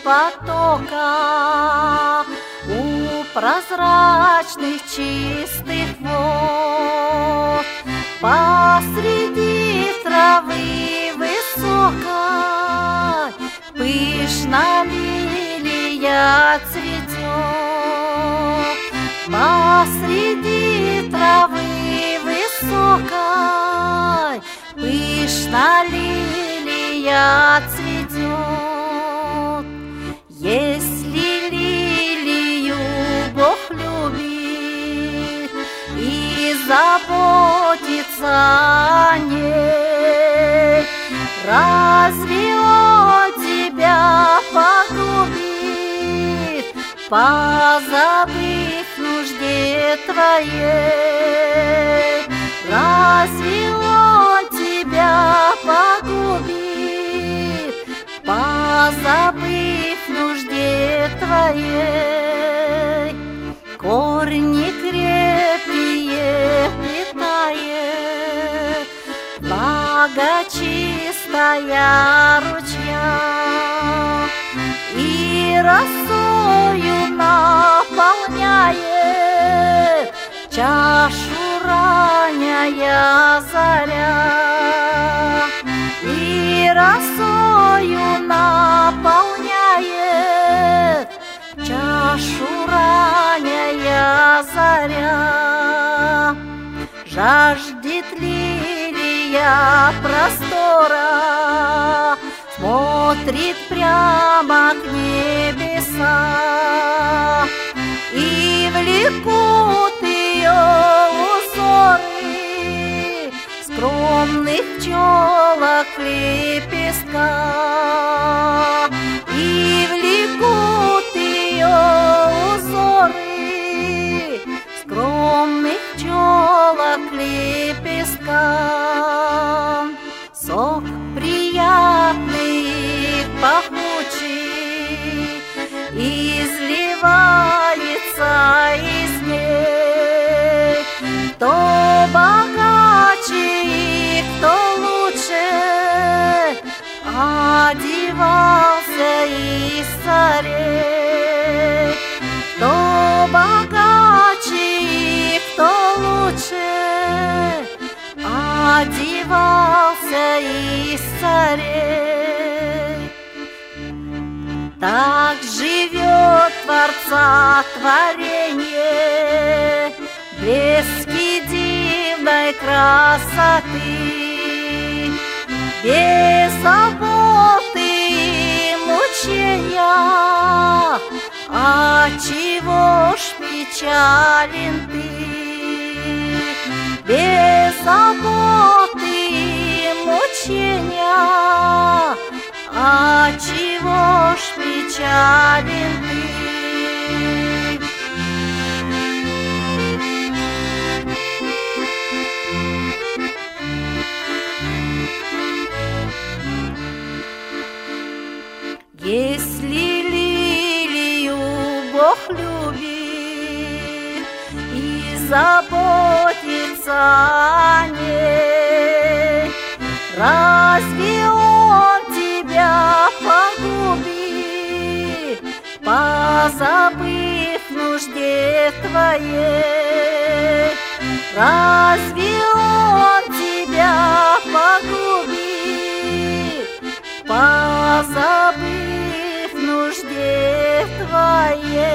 потока, у прозрачных чистых вод, посреди травы высокой пышно лилия цветет. Посреди травы высокой пышно лилия цветет. Если лилию Бог любит и заботится о ней, разве Он тебя погубит, позабыв нужде твоей? Разве Он тебя погубит, позабыв нужде твоей? Корни крепкие питает влага чистая ручья, и росою наполняет чашу ранняя заря, и росою наполняет чашу ранняя заря. Жаждет лилия простора, смотрит прямо к небесам, и влекут ее узоры скромных пчелок лепестка, и влекут ее узоры скромных пчелок лепестка. Сок приятный, пахучий изливается из ней. Кто богаче и кто лучше одевался из царей? Кто богаче и кто лучше одевался из царей? Так живет Творца творенье, блески дивной красоты, без заботы и мучения. Отчего ж печален ты? Без заботы и мучения. Отчего ж печален ты? Если лилию Бог любит и заботится о ней, разве Он тебя погубит, позабыв нужде твоей? Разве Он тебя погубит, позабыв нужде твоей?